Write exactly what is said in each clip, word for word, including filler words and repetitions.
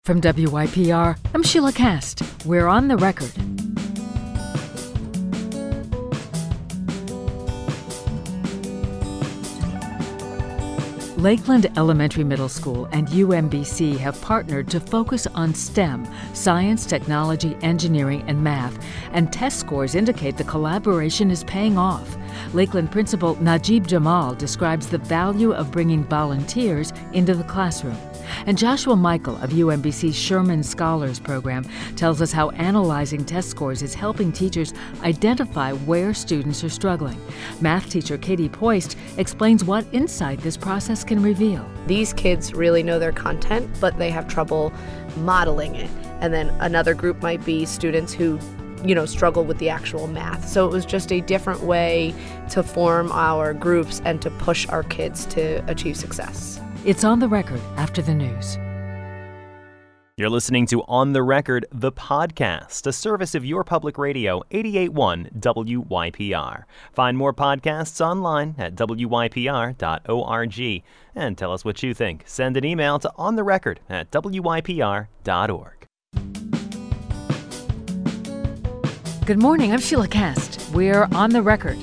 From W Y P R, I'm Sheila Cast. We're on the record. Lakeland Elementary Middle School and U M B C have partnered to focus on STEM, science, technology, engineering, and math, and test scores indicate the collaboration is paying off. Lakeland Principal Najib Jamal describes the value of bringing volunteers into the classroom. And Joshua Michael of U M B C's Sherman Scholars Program tells us how analyzing test scores is helping teachers identify where students are struggling. Math teacher Katie Poist explains what insight this process can reveal. These kids really know their content, but they have trouble modeling it. And then another group might be students who, you know, struggle with the actual math. So it was just a different way to form our groups and to push our kids to achieve success. It's On the Record after the news. You're listening to On the Record, the podcast, a service of your public radio, eighty-eight point one W Y P R. Find more podcasts online at W Y P R dot org. And tell us what you think. Send an email to ontherecord at W Y P R dot org. Good morning, I'm Sheila Cast. We're On the Record.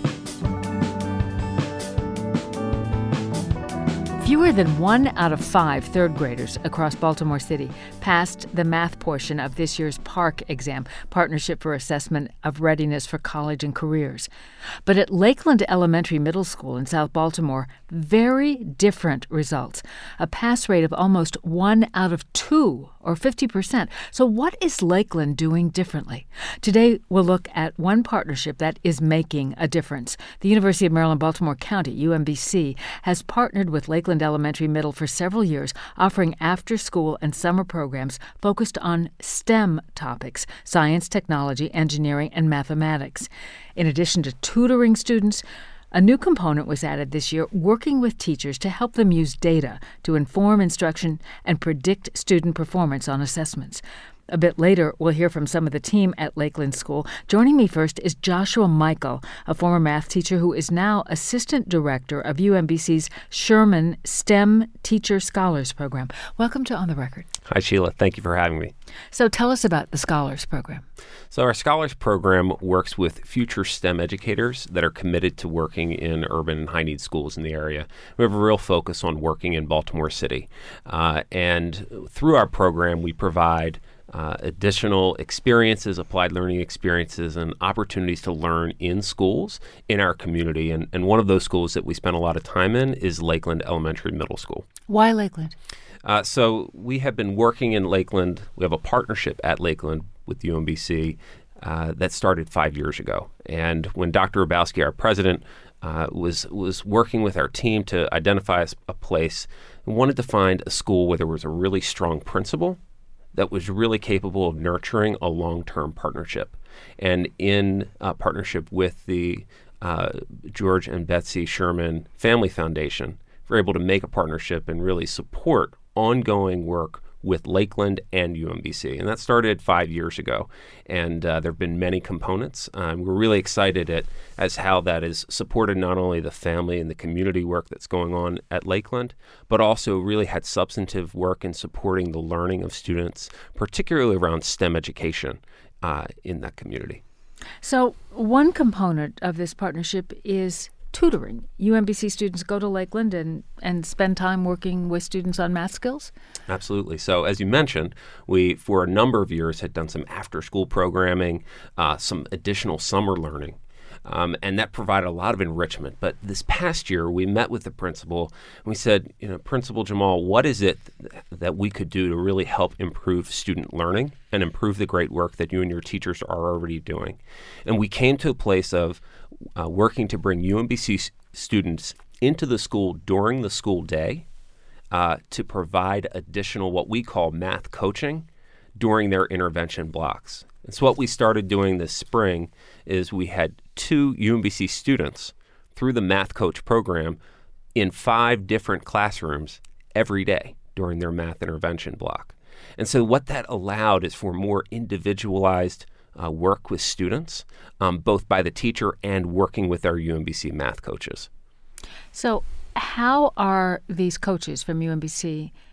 Fewer than one out of five third graders across Baltimore City passed the math portion of this year's PARCC exam, Partnership for Assessment of Readiness for College and Careers. But at Lakeland Elementary Middle School in South Baltimore, very different results. A pass rate of almost one out of two, or fifty percent. So what is Lakeland doing differently? Today, we'll look at one partnership that is making a difference. The University of Maryland, Baltimore County, U M B C, has partnered with Lakeland Elementary Middle for several years, offering after-school and summer programs focused on STEM topics: science, technology, engineering, and mathematics. In addition to tutoring students, a new component was added this year, working with teachers to help them use data to inform instruction and predict student performance on assessments. A bit later, we'll hear from some of the team at Lakeland School. Joining me first is Joshua Michael, a former math teacher who is now Assistant Director of U M B C's Sherman STEM Teacher Scholars Program. Welcome to On the Record. Hi, Sheila. Thank you for having me. So tell us about the Scholars Program. So our Scholars Program works with future STEM educators that are committed to working in urban and high-need schools in the area. We have a real focus on working in Baltimore City. Uh, and through our program, we provide Uh, additional experiences, applied learning experiences, and opportunities to learn in schools in our community. And, and one of those schools that we spend a lot of time in is Lakeland Elementary Middle School. Why Lakeland? Uh, so we have been working in Lakeland. We have a partnership at Lakeland with U M B C uh, that started five years ago. And when Doctor Hrabowski, our president, uh, was was working with our team to identify a, a place, we wanted to find a school where there was a really strong principal that was really capable of nurturing a long-term partnership. And in uh, partnership with the uh, George and Betsy Sherman Family Foundation, we're able to make a partnership and really support ongoing work with Lakeland and U M B C. And that started five years ago. And uh, there have been many components. Um, we're really excited at as how that has supported not only the family and the community work that's going on at Lakeland, but also really had substantive work in supporting the learning of students, particularly around STEM education uh, in that community. So one component of this partnership is tutoring. U M B C students go to Lakeland and, and spend time working with students on math skills? Absolutely. So as you mentioned, we, for a number of years, had done some after-school programming, uh, some additional summer learning, um, and that provided a lot of enrichment. But this past year, we met with the principal, and we said, you know, Principal Jamal, what is it th- that we could do to really help improve student learning and improve the great work that you and your teachers are already doing? And we came to a place of Uh, working to bring U M B C s- students into the school during the school day uh, to provide additional what we call math coaching during their intervention blocks. And so what we started doing this spring is we had two U M B C students through the Math Coach program in five different classrooms every day during their math intervention block. And so what that allowed is for more individualized Uh, work with students, um, both by the teacher and working with our U M B C math coaches. So how are these coaches from U M B C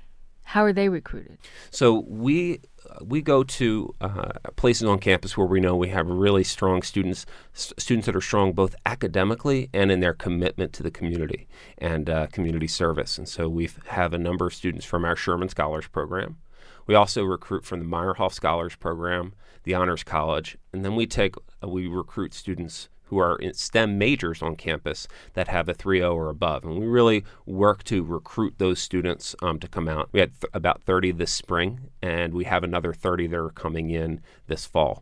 How are they recruited? So we uh, we go to uh, places on campus where we know we have really strong students, st- students that are strong both academically and in their commitment to the community and uh, community service. And so we have a number of students from our Sherman Scholars Program. We also recruit from the Meyerhoff Scholars Program, the Honors College, and then we take uh, we recruit students who are in STEM majors on campus that have a three point oh or above. And we really work to recruit those students um, to come out. We had th- about thirty this spring, and we have another thirty that are coming in this fall.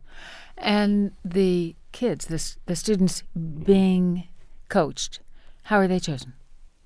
And the kids, the, s- the students being coached, how are they chosen?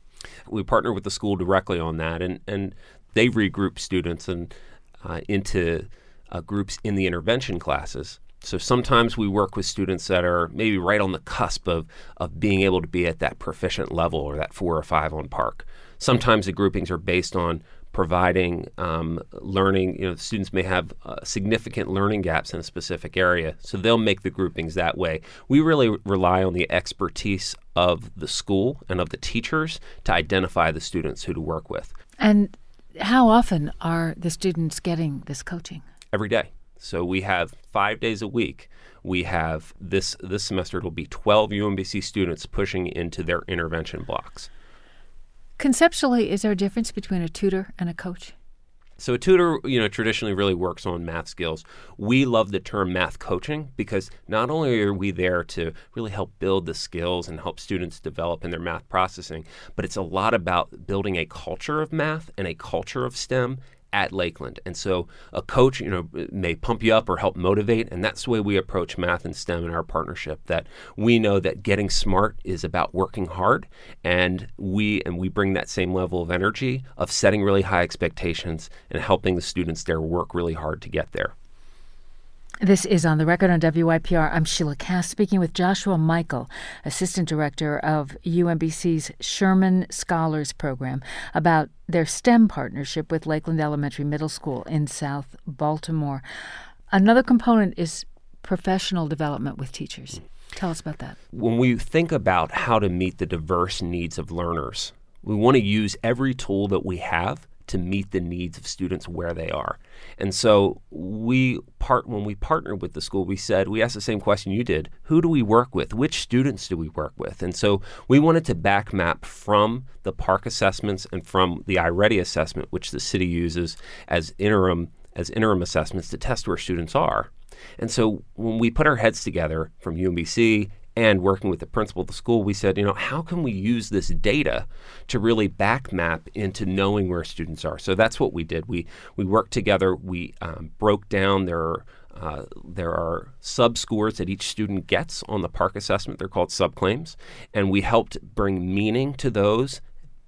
We partner with the school directly on that, and, and they regroup students and uh, into uh, groups in the intervention classes. So sometimes we work with students that are maybe right on the cusp of, of being able to be at that proficient level or that four or five on Park. Sometimes the groupings are based on providing um, learning. You know, students may have uh, significant learning gaps in a specific area, so they'll make the groupings that way. We really rely on the expertise of the school and of the teachers to identify the students who to work with. And how often are the students getting this coaching? Every day. So we have five days a week. We have this this semester, it'll be twelve U M B C students pushing into their intervention blocks. Conceptually, is there a difference between a tutor and a coach? So a tutor, you know, traditionally really works on math skills. We love the term math coaching because not only are we there to really help build the skills and help students develop in their math processing, but it's a lot about building a culture of math and a culture of STEM at Lakeland. And so a coach, you know, may pump you up or help motivate, and that's the way we approach math and STEM in our partnership, that we know that getting smart is about working hard, and we and we bring that same level of energy of setting really high expectations and helping the students there work really hard to get there. This is On the Record on W Y P R. I'm Sheila Cass, speaking with Joshua Michael, Assistant Director of U M B C's Sherman Scholars Program, about their STEM partnership with Lakeland Elementary Middle School in South Baltimore. Another component is professional development with teachers. Tell us about that. When we think about how to meet the diverse needs of learners, we want to use every tool that we have to meet the needs of students where they are. And so we part when we partnered with the school, we said, we asked the same question you did. Who do we work with? Which students do we work with? And so we wanted to back map from the Park assessments and from the iReady assessment, which the city uses as interim as interim assessments to test where students are. And so when we put our heads together from U M B C and working with the principal of the school, we said, you know, how can we use this data to really back map into knowing where students are? So that's what we did. We we worked together. We um, broke down their uh, there are sub-scores that each student gets on the Park assessment. They're called subclaims. And we helped bring meaning to those.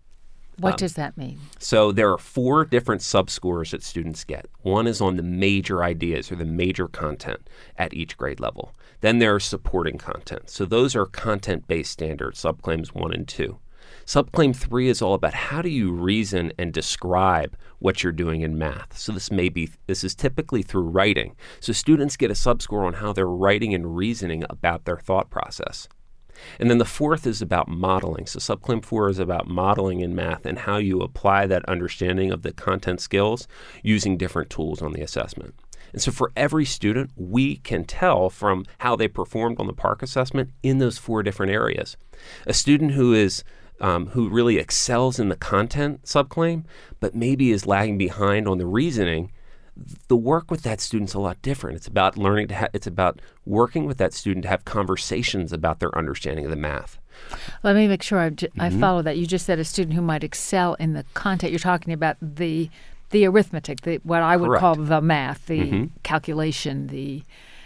What Um, does that mean? So there are four different sub-scores that students get. One is on the major ideas or the major content at each grade level. Then there are supporting content. So those are content-based standards, subclaims one and two. Subclaim three is all about how do you reason and describe what you're doing in math. So this may be, this is typically through writing. So students get a sub-score on how they're writing and reasoning about their thought process. And then the fourth is about modeling. So subclaim four is about modeling in math and how you apply that understanding of the content skills using different tools on the assessment. And so for every student, we can tell from how they performed on the Park assessment in those four different areas. A student who is um, who really excels in the content subclaim, but maybe is lagging behind on the reasoning, the work with that student's a lot different. It's about learning to ha- it's about working with that student to have conversations about their understanding of the math. Let me make sure I, j- Mm-hmm. I follow that. You just said a student who might excel in the content. You're talking about the the arithmetic, the what I would Correct. call the math, the Mm-hmm. calculation. The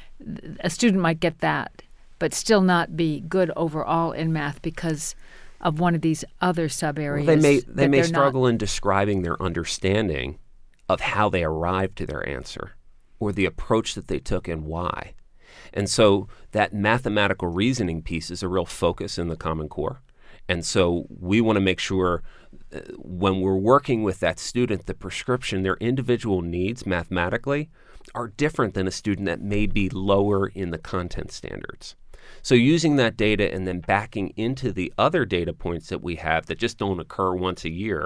a student might get that, but still not be good overall in math because of one of these other sub areas. Well, they may they that may they're struggle not. in describing their understanding of how they arrived to their answer or the approach that they took and why. And so that mathematical reasoning piece is a real focus in the Common Core. And so we want to make sure uh, when we're working with that student, the prescription, their individual needs mathematically are different than a student that may be lower in the content standards. So using that data and then backing into the other data points that we have that just don't occur once a year,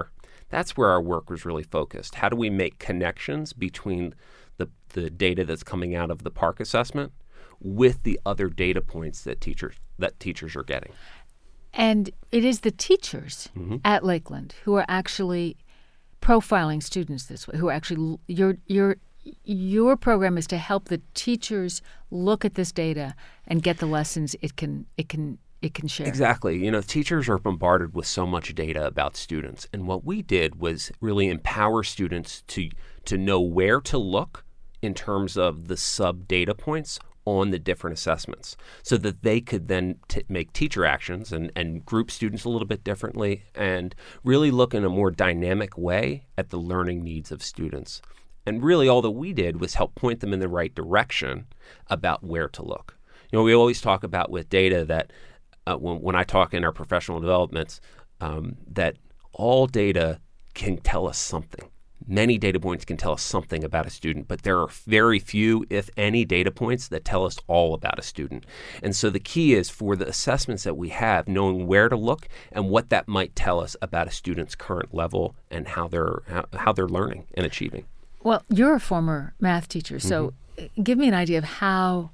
That's where our work was really focused. How do we make connections between the, the data that's coming out of the PARCC assessment with the other data points that teachers that teachers are getting? And it is the teachers mm-hmm. at Lakeland who are actually profiling students this way, who are actually your your your program is to help the teachers look at this data and get the lessons it can it can it can share. Exactly. You know, teachers are bombarded with so much data about students, and what we did was really empower students to to know where to look in terms of the sub data points on the different assessments, so that they could then t- make teacher actions and, and group students a little bit differently and really look in a more dynamic way at the learning needs of students. And really all that we did was help point them in the right direction about where to look. You know, we always talk about with data that uh, when, when I talk in our professional developments, um, that all data can tell us something. Many data points can tell us something about a student, but there are very few, if any, data points that tell us all about a student. And so the key is for the assessments that we have, knowing where to look and what that might tell us about a student's current level and how they're how, how they're learning and achieving. Well, you're a former math teacher, so mm-hmm. give me an idea of how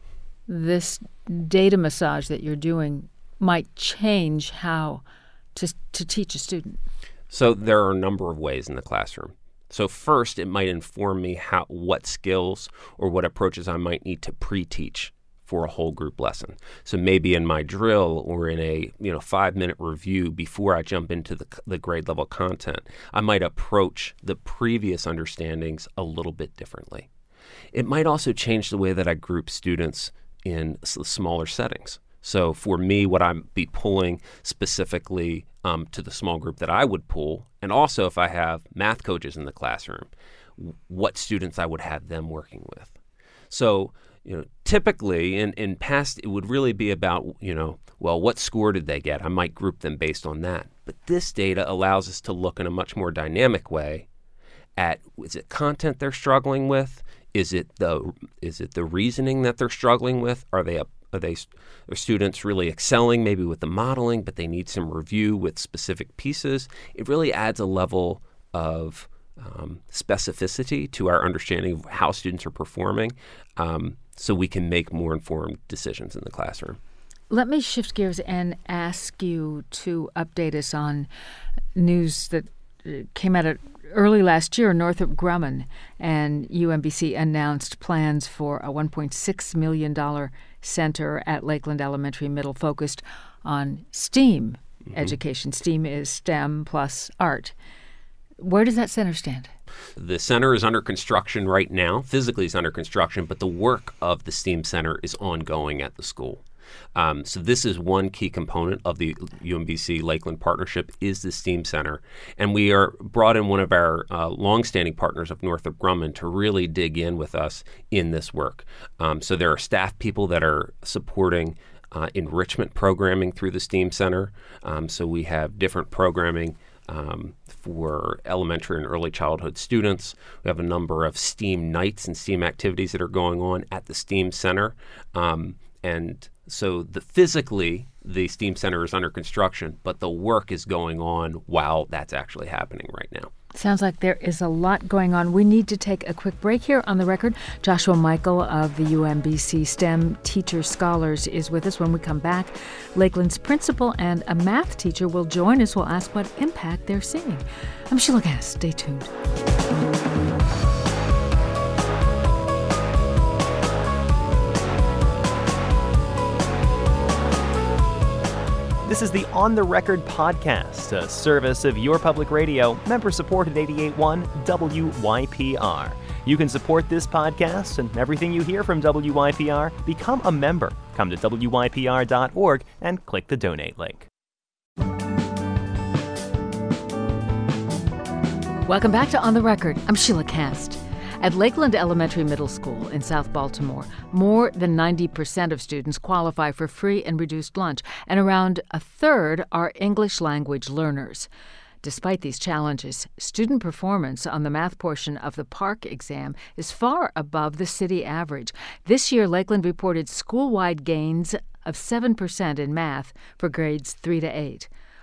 this data massage that you're doing might change how to to teach a student. So there are a number of ways in the classroom. So first, it might inform me how what skills or what approaches I might need to pre-teach for a whole group lesson. So maybe in my drill or in a you know five-minute review before I jump into the, the grade level content, I might approach the previous understandings a little bit differently. It might also change the way that I group students in s- smaller settings. So for me, what I'd be pulling specifically um, to the small group that I would pull, and also if I have math coaches in the classroom, w- what students I would have them working with. So, you know, typically in, in past, it would really be about, you know, well, what score did they get? I might group them based on that. But this data allows us to look in a much more dynamic way at, is it content they're struggling with? Is it the is it the reasoning that they're struggling with? Are they a Are they are students really excelling maybe with the modeling, but they need some review with specific pieces? It really adds a level of um, specificity to our understanding of how students are performing, um, so we can make more informed decisions in the classroom. Let me shift gears and ask you to update us on news that came out at early last year. Northrop Grumman and U M B C announced plans for a one point six million dollars center at Lakeland Elementary Middle focused on STEAM mm-hmm. education. STEAM is STEM plus art. Where does that center stand? The center is under construction right now. Physically it's under construction, but the work of the STEAM center is ongoing at the school. Um, so this is one key component of the U M B C Lakeland partnership is the STEAM Center. And we are brought in one of our uh, longstanding partners of Northrop Grumman to really dig in with us in this work. Um, so there are staff people that are supporting uh, enrichment programming through the STEAM Center. Um, so we have different programming Um, for elementary and early childhood students. We have a number of STEAM nights and STEAM activities that are going on at the STEAM Center. Um, and so the physically, the STEAM Center is under construction, but the work is going on while that's actually happening right now. Sounds like there is a lot going on. We need to take a quick break here on The Record. Joshua Michael of the U M B C STEM Teacher Scholars is with us. When we come back, Lakeland's principal and a math teacher will join us. We'll ask what impact they're seeing. I'm Sheila Gass. Stay tuned. This is the On the Record podcast, a service of your public radio, member-supported eighty-eight point one W Y P R. You can support this podcast and everything you hear from W Y P R. Become a member. Come to W Y P R dot org and click the donate link. Welcome back to On the Record. I'm Sheila Cast. At Lakeland Elementary Middle School in South Baltimore, more than ninety percent of students qualify for free and reduced lunch, and around a third are English language learners. Despite these challenges, student performance on the math portion of the PARCC exam is far above the city average. This year, Lakeland reported school-wide gains of seven percent in math for grades three to eight.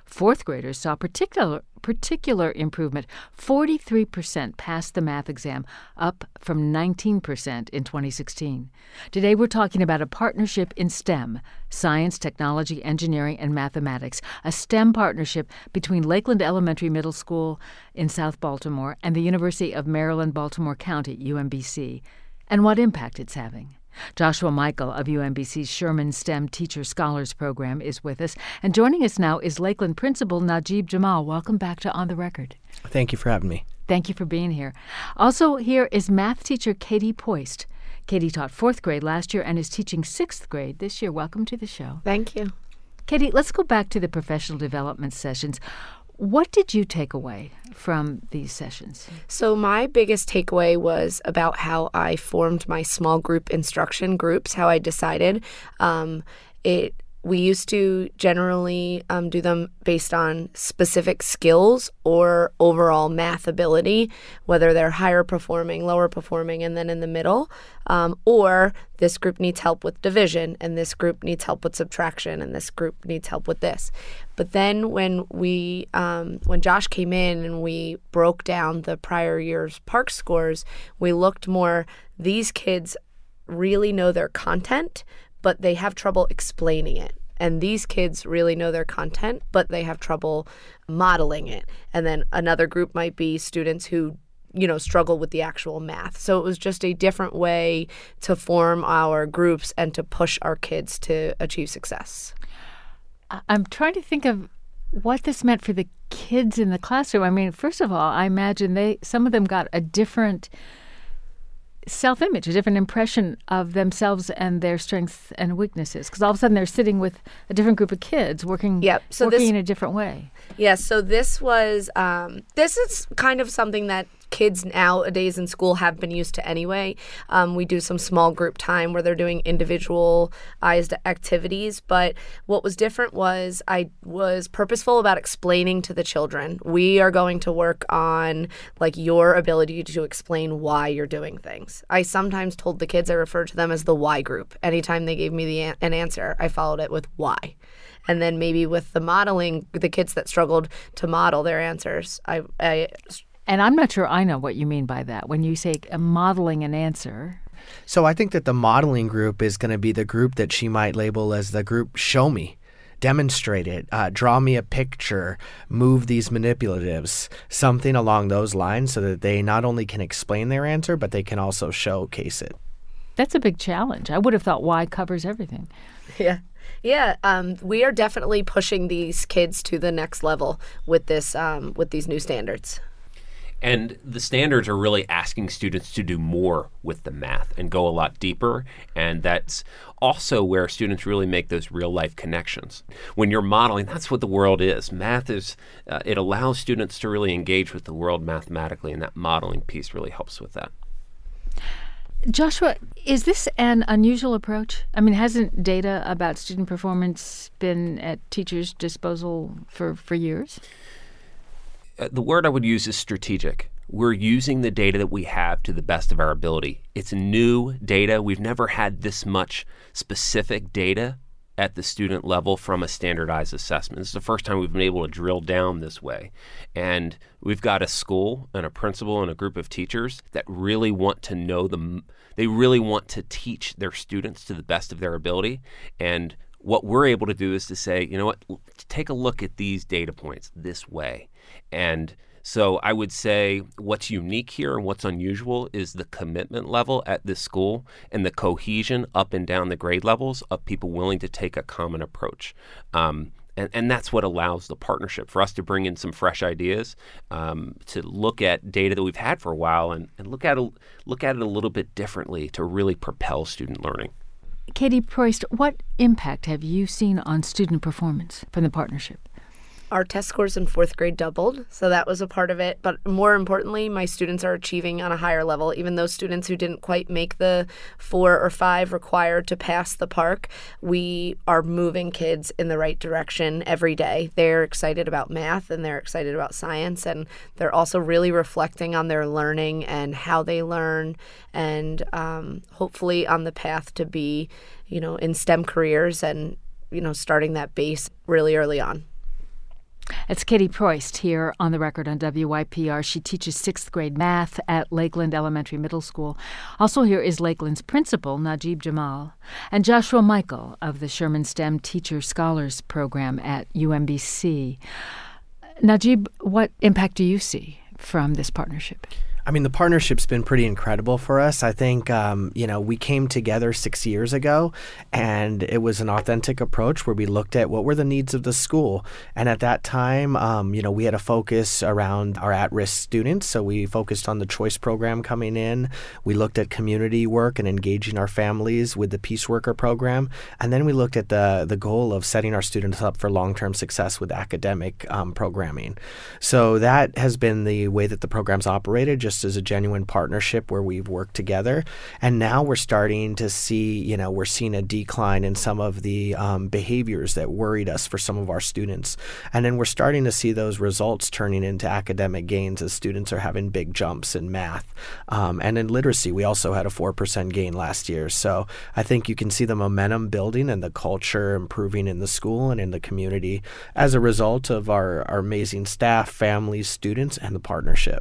Fourth graders saw particular particular improvement. forty-three percent passed the math exam, up from nineteen percent in twenty sixteen. Today we're talking about a partnership in STEM, science, technology, engineering, and mathematics, a STEM partnership between Lakeland Elementary Middle School in South Baltimore and the University of Maryland, Baltimore County, U M B C, and what impact it's having. Joshua Michael of U M B C's Sherman STEM Teacher Scholars Program is with us. And joining us now is Lakeland Principal Najib Jamal. Welcome back to On the Record. Thank you for having me. Thank you for being here. Also here is math teacher Katie Poist. Katie taught fourth grade last year and is teaching sixth grade this year. Welcome to the show. Thank you. Katie, let's go back to the professional development sessions. What did you take away from these sessions? So my biggest takeaway was about how I formed my small group instruction groups, how I decided. Um, it we used to generally um, do them based on specific skills or overall math ability, whether they're higher performing, lower performing, and then in the middle. Um, or this group needs help with division, and this group needs help with subtraction, and this group needs help with this. But then when we, um, when Josh came in and we broke down the prior year's Park scores, we looked more, these kids really know their content, but they have trouble explaining it. And these kids really know their content, but they have trouble modeling it. And then another group might be students who, you know, struggle with the actual math. So it was just a different way to form our groups and to push our kids to achieve success. I'm trying to think of what this meant for the kids in the classroom. I mean, first of all, I imagine they some of them got a different self-image, a different impression of themselves and their strengths and weaknesses, because all of a sudden they're sitting with a different group of kids working, yep. so working this, in a different way. Yes, yeah, so this was, um, this is kind of something that kids nowadays in school have been used to anyway. Um, we do some small group time where they're doing individualized activities, but what was different was I was purposeful about explaining to the children, we are going to work on like your ability to explain why you're doing things. I sometimes told the kids, I referred to them as the why group. Anytime they gave me the an, an answer, I followed it with why. And then maybe with the modeling, the kids that struggled to model their answers, I, I And I'm not sure I know what you mean by that. When you say uh, modeling an answer. So I think that the modeling group is going to be the group that she might label as the group show me, demonstrate it, uh, draw me a picture, move these manipulatives, something along those lines so that they not only can explain their answer, but they can also showcase it. That's a big challenge. I would have thought why covers everything. Yeah. Yeah, um, we are definitely pushing these kids to the next level with this, um, with these new standards. And the standards are really asking students to do more with the math and go a lot deeper. And that's also where students really make those real life connections. When you're modeling, that's what the world is. Math is, uh, it allows students to really engage with the world mathematically, and that modeling piece really helps with that. Joshua, is this an unusual approach? I mean, hasn't data about student performance been at teachers' disposal for, for years? Uh, the word I would use is strategic. We're using the data that we have to the best of our ability. It's new data. We've never had this much specific data at the student level from a standardized assessment. This is the first time we've been able to drill down this way. And we've got a school and a principal and a group of teachers that really want to know them. They really want to teach their students to the best of their ability. And what we're able to do is to say, you know what, take a look at these data points this way. And so I would say what's unique here and what's unusual is the commitment level at this school and the cohesion up and down the grade levels of people willing to take a common approach. Um, and, and that's what allows the partnership for us to bring in some fresh ideas, um, to look at data that we've had for a while and, and look at a, look at it a little bit differently to really propel student learning. Katie Poist, what impact have you seen on student performance from the partnership? Our test scores in fourth grade doubled, so that was a part of it. But more importantly, my students are achieving on a higher level. Even those students who didn't quite make the four or five required to pass the park, we are moving kids in the right direction every day. They're excited about math and they're excited about science, and they're also really reflecting on their learning and how they learn, and um, hopefully on the path to be, you know, in STEM careers and, you know, starting that base really early on. It's Katie Proist here on the record on W Y P R. She teaches sixth grade math at Lakeland Elementary Middle School. Also here is Lakeland's principal, Najib Jamal, and Joshua Michael of the Sherman STEM Teacher Scholars Program at U M B C. Najib, what impact do you see from this partnership? I mean, the partnership's been pretty incredible for us. I think, um, you know, we came together six years ago, and it was an authentic approach where we looked at what were the needs of the school. And at that time, um, you know, we had a focus around our at-risk students. So we focused on the choice program coming in. We looked at community work and engaging our families with the Peace Worker program. And then we looked at the, the goal of setting our students up for long-term success with academic um, programming. So that has been the way that the program's operated, just as a genuine partnership where we've worked together. And now we're starting to see, you know, we're seeing a decline in some of the um, behaviors that worried us for some of our students. And then we're starting to see those results turning into academic gains as students are having big jumps in math. Um, and in literacy, we also had a four percent gain last year. So I think you can see the momentum building and the culture improving in the school and in the community as a result of our, our amazing staff, families, students, and the partnership.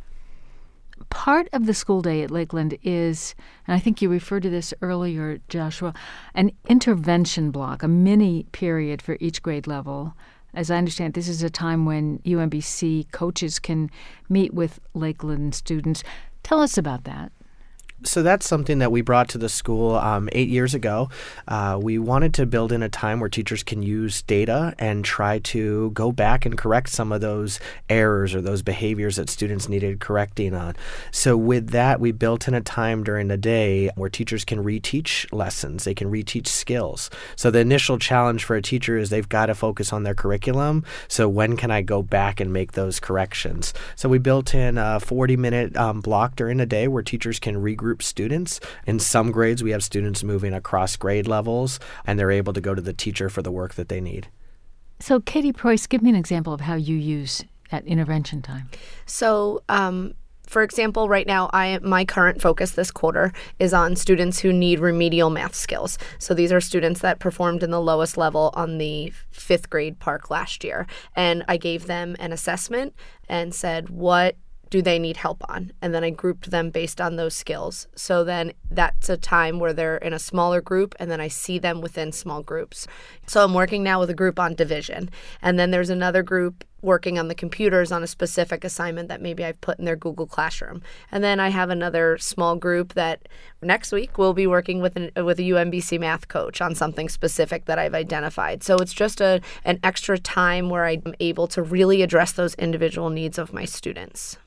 Part of the school day at Lakeland is, and I think you referred to this earlier, Joshua, an intervention block, a mini period for each grade level. As I understand, this is a time when U M B C coaches can meet with Lakeland students. Tell us about that. So that's something that we brought to the school um, eight years ago. Uh, we wanted to build in a time where teachers can use data and try to go back and correct some of those errors or those behaviors that students needed correcting on. So with that, we built in a time during the day where teachers can reteach lessons. They can reteach skills. So the initial challenge for a teacher is they've got to focus on their curriculum. So when can I go back and make those corrections? So we built in a forty-minute um, block during the day where teachers can regroup students. In some grades, we have students moving across grade levels, and they're able to go to the teacher for the work that they need. So, Katie Proist, give me an example of how you use that intervention time. So, um, for example, right now, I my current focus this quarter is on students who need remedial math skills. So these are students that performed in the lowest level on the fifth grade Park last year. And I gave them an assessment and said, what do they need help on? And then I grouped them based on those skills. So then that's a time where they're in a smaller group, and then I see them within small groups. So I'm working now with a group on division. And then there's another group working on the computers on a specific assignment that maybe I've put in their Google Classroom. And then I have another small group that next week will be working with an, with a U M B C math coach on something specific that I've identified. So it's just a an extra time where I'm able to really address those individual needs of my students.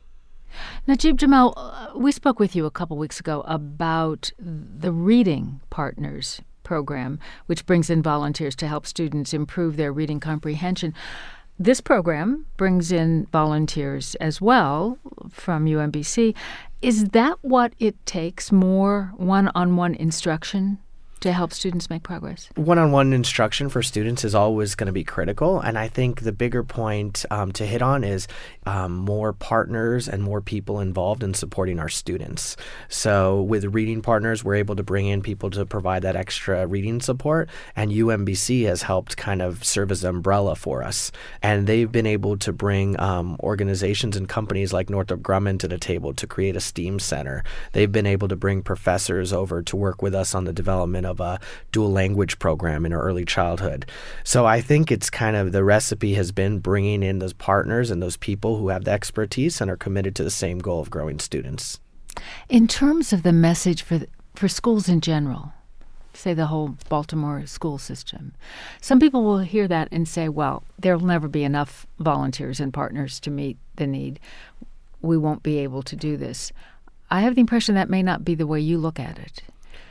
Najib Jamal, uh, we spoke with you a couple weeks ago about the Reading Partners program, which brings in volunteers to help students improve their reading comprehension. This program brings in volunteers as well from U M B C. Is that what it takes, more one-on-one instruction to help students make progress? One-on-one instruction for students is always going to be critical. And I think the bigger point um, to hit on is um, more partners and more people involved in supporting our students. So with Reading Partners, we're able to bring in people to provide that extra reading support. And U M B C has helped kind of serve as an umbrella for us. And they've been able to bring um, organizations and companies like Northrop Grumman to the table to create a STEAM center. They've been able to bring professors over to work with us on the development of a dual language program in our early childhood. So I think it's kind of the recipe has been bringing in those partners and those people who have the expertise and are committed to the same goal of growing students. In terms of the message for for schools in general, say the whole Baltimore school system, some people will hear that and say, well, there'll never be enough volunteers and partners to meet the need. We won't be able to do this. I have the impression that may not be the way you look at it.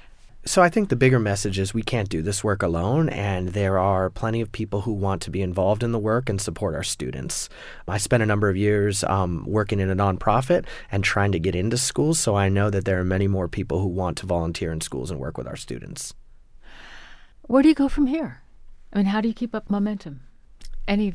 So I think the bigger message is we can't do this work alone, and there are plenty of people who want to be involved in the work and support our students. I spent a number of years um, working in a nonprofit and trying to get into schools, so I know that there are many more people who want to volunteer in schools and work with our students. Where do you go from here? I mean, how do you keep up momentum? Any of you?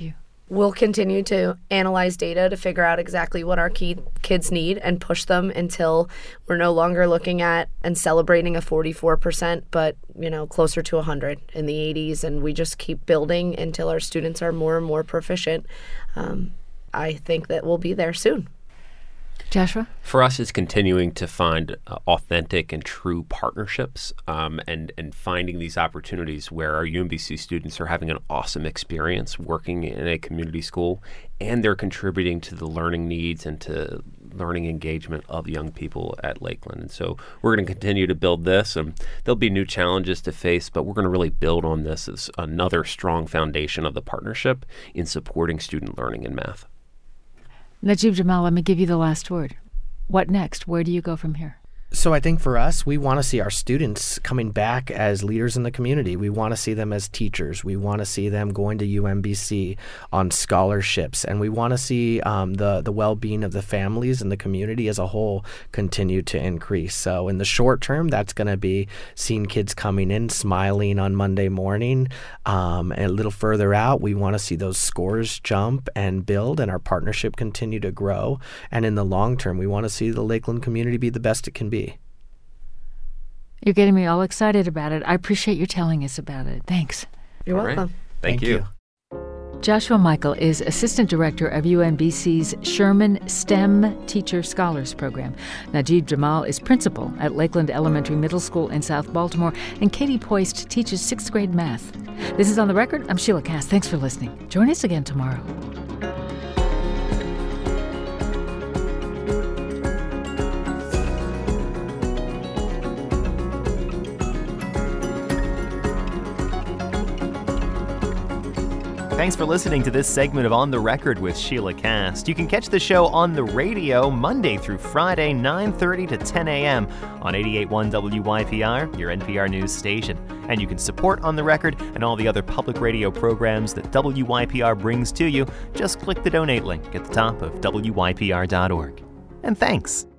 We'll continue to analyze data to figure out exactly what our key kids need and push them until we're no longer looking at and celebrating a forty-four percent, but, you know, closer to one hundred in the eighties. And we just keep building until our students are more and more proficient. Um, I think that we'll be there soon. Joshua? For us, it's continuing to find uh, authentic and true partnerships um, and, and finding these opportunities where our U M B C students are having an awesome experience working in a community school, and they're contributing to the learning needs and to learning engagement of young people at Lakeland. And so we're going to continue to build this, and there'll be new challenges to face, but we're going to really build on this as another strong foundation of the partnership in supporting student learning in math. Najib Jamal, let me give you the last word. What next? Where do you go from here? So I think for us, we want to see our students coming back as leaders in the community. We want to see them as teachers. We want to see them going to U M B C on scholarships. And we want to see um, the, the well-being of the families and the community as a whole continue to increase. So in the short term, that's going to be seeing kids coming in, smiling on Monday morning. Um, and a little further out, we want to see those scores jump and build and our partnership continue to grow. And in the long term, we want to see the Lakeland community be the best it can be. You're getting me all excited about it. I appreciate you telling us about it. Thanks. You're All welcome. right. Thank, Thank you. you. Joshua Michael is Assistant Director of U M B C's Sherman STEM Teacher Scholars Program. Najib Jamal is Principal at Lakeland Elementary Middle School in South Baltimore, and Katie Poist teaches sixth grade math. This is On the Record. I'm Sheila Cass. Thanks for listening. Join us again tomorrow. Thanks for listening to this segment of On the Record with Sheila Cast. You can catch the show on the radio Monday through Friday, nine thirty to ten a.m. on eighty-eight point one W Y P R, your N P R news station. And you can support On the Record and all the other public radio programs that W Y P R brings to you. Just click the donate link at the top of W Y P R dot org. And thanks.